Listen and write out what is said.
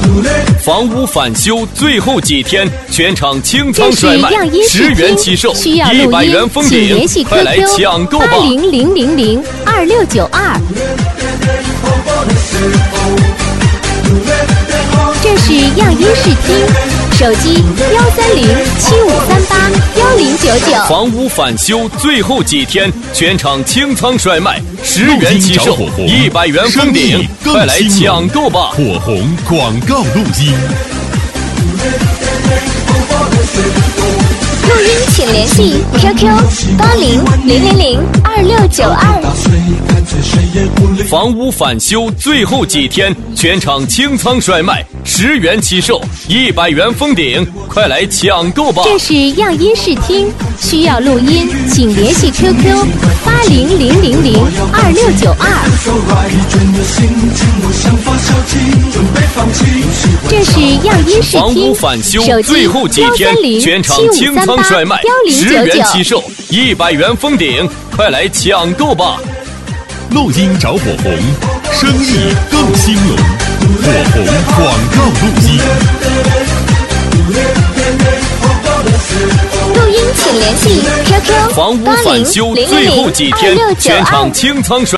房屋返修最后几天，全场清仓甩卖，10元起售，100元封顶，快来抢购吧 ！8000002692。这是样音视听，手机13075381099。 房屋返修最后几天，全场清仓甩卖，10元起售，100元封顶，快来抢购吧！ 火红广告录音。 录音请联系 QQ8000002692。 房屋返修最后几天，全场清仓甩卖，10元起售，100元封顶，快来抢购吧！ 这是样音视听，需要录音请联系 QQ8000002692。这是样音视房屋听， 返修手机最后几天，全场清仓甩卖，10元起售，100元封顶，快来抢购吧！ 录音找火红，生意更兴隆。火红广告录音。 录音请联系 QQ 房屋返修最后几天，全场清仓甩